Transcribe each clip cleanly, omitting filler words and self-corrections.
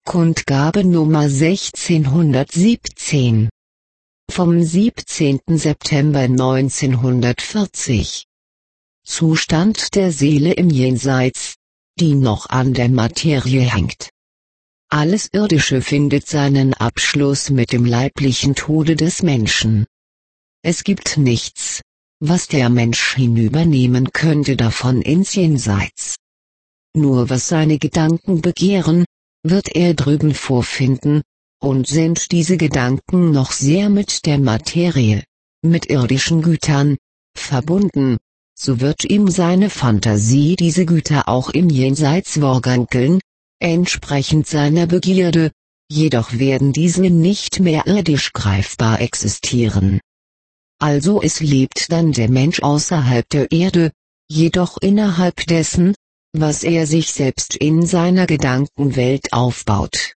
Kundgabe Nummer 1617 vom 17. September 1940. Zustand der Seele im Jenseits, die noch an der Materie hängt. Alles Irdische findet seinen Abschluss mit dem leiblichen Tode des Menschen. Es gibt nichts, was der Mensch hinübernehmen könnte davon ins Jenseits. Nur was seine Gedanken begehren, wird er drüben vorfinden, und sind diese Gedanken noch sehr mit der Materie, mit irdischen Gütern, verbunden, so wird ihm seine Fantasie diese Güter auch im Jenseits vorgaukeln, entsprechend seiner Begierde, jedoch werden diese nicht mehr irdisch greifbar existieren. Also es lebt dann der Mensch außerhalb der Erde, jedoch innerhalb dessen, was er sich selbst in seiner Gedankenwelt aufbaut.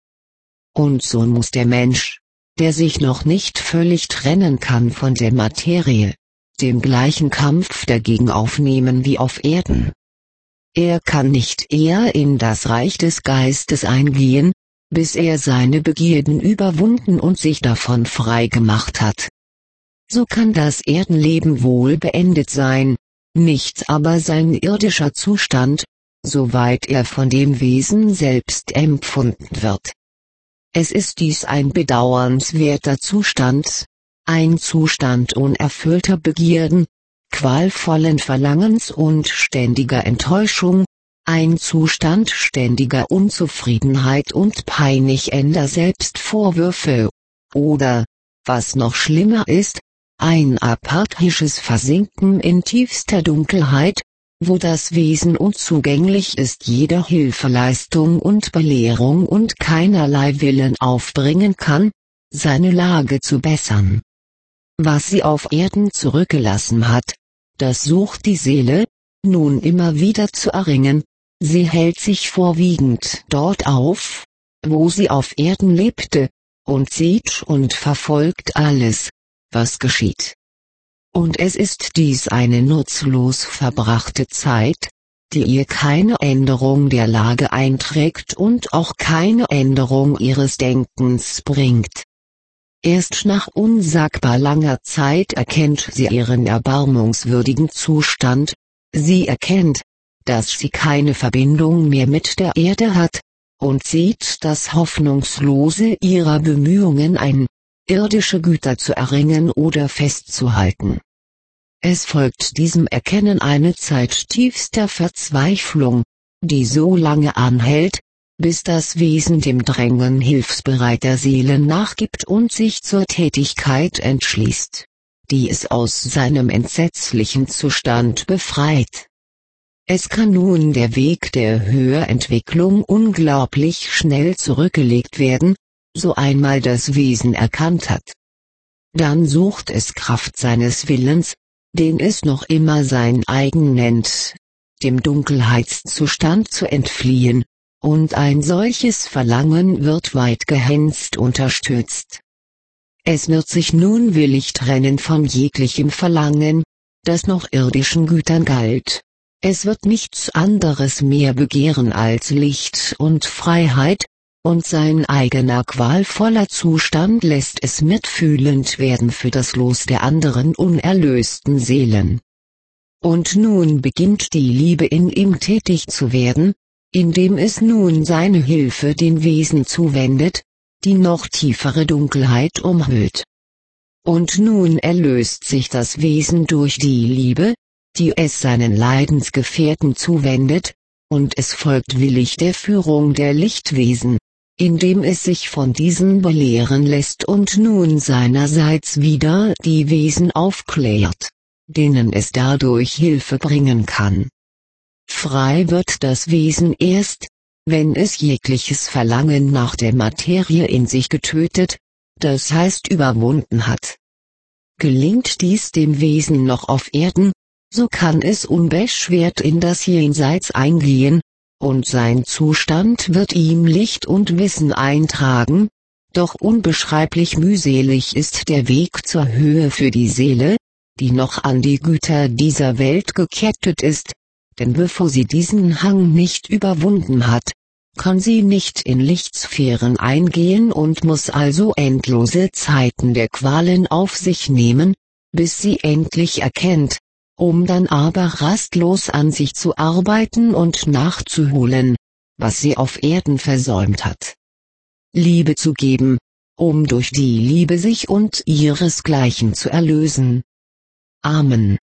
Und so muss der Mensch, der sich noch nicht völlig trennen kann von der Materie, den gleichen Kampf dagegen aufnehmen wie auf Erden. Er kann nicht eher in das Reich des Geistes eingehen, bis er seine Begierden überwunden und sich davon frei gemacht hat. So kann das Erdenleben wohl beendet sein, nicht aber sein irdischer Zustand, soweit er von dem Wesen selbst empfunden wird. Es ist dies ein bedauernswerter Zustand, ein Zustand unerfüllter Begierden, qualvollen Verlangens und ständiger Enttäuschung, ein Zustand ständiger Unzufriedenheit und peinigender Selbstvorwürfe, oder, was noch schlimmer ist, ein apathisches Versinken in tiefster Dunkelheit, wo das Wesen unzugänglich ist jeder Hilfeleistung und Belehrung und keinerlei Willen aufbringen kann, seine Lage zu bessern. Was sie auf Erden zurückgelassen hat, das sucht die Seele, nun immer wieder zu erringen, sie hält sich vorwiegend dort auf, wo sie auf Erden lebte, und sieht und verfolgt alles, was geschieht. Und es ist dies eine nutzlos verbrachte Zeit, die ihr keine Änderung der Lage einträgt und auch keine Änderung ihres Denkens bringt. Erst nach unsagbar langer Zeit erkennt sie ihren erbarmungswürdigen Zustand, sie erkennt, dass sie keine Verbindung mehr mit der Erde hat, und sieht das Hoffnungslose ihrer Bemühungen ein, irdische Güter zu erringen oder festzuhalten. Es folgt diesem Erkennen eine Zeit tiefster Verzweiflung, die so lange anhält, bis das Wesen dem Drängen hilfsbereiter Seelen nachgibt und sich zur Tätigkeit entschließt, die es aus seinem entsetzlichen Zustand befreit. Es kann nun der Weg der Höherentwicklung unglaublich schnell zurückgelegt werden, so einmal das Wesen erkannt hat. Dann sucht es Kraft seines Willens, den es noch immer sein eigen nennt, dem Dunkelheitszustand zu entfliehen, und ein solches Verlangen wird weit gehänzt unterstützt. Es wird sich nun willig trennen von jeglichem Verlangen, das noch irdischen Gütern galt. Es wird nichts anderes mehr begehren als Licht und Freiheit, und sein eigener qualvoller Zustand lässt es mitfühlend werden für das Los der anderen unerlösten Seelen. Und nun beginnt die Liebe in ihm tätig zu werden, indem es nun seine Hilfe den Wesen zuwendet, die noch tiefere Dunkelheit umhüllt. Und nun erlöst sich das Wesen durch die Liebe, die es seinen Leidensgefährten zuwendet, und es folgt willig der Führung der Lichtwesen, indem es sich von diesen belehren lässt und nun seinerseits wieder die Wesen aufklärt, denen es dadurch Hilfe bringen kann. Frei wird das Wesen erst, wenn es jegliches Verlangen nach der Materie in sich getötet, das heißt überwunden hat. Gelingt dies dem Wesen noch auf Erden, so kann es unbeschwert in das Jenseits eingehen, und sein Zustand wird ihm Licht und Wissen eintragen, doch unbeschreiblich mühselig ist der Weg zur Höhe für die Seele, die noch an die Güter dieser Welt gekettet ist, denn bevor sie diesen Hang nicht überwunden hat, kann sie nicht in Lichtsphären eingehen und muss also endlose Zeiten der Qualen auf sich nehmen, bis sie endlich erkennt, um dann aber rastlos an sich zu arbeiten und nachzuholen, was sie auf Erden versäumt hat. Liebe zu geben, um durch die Liebe sich und ihresgleichen zu erlösen. Amen.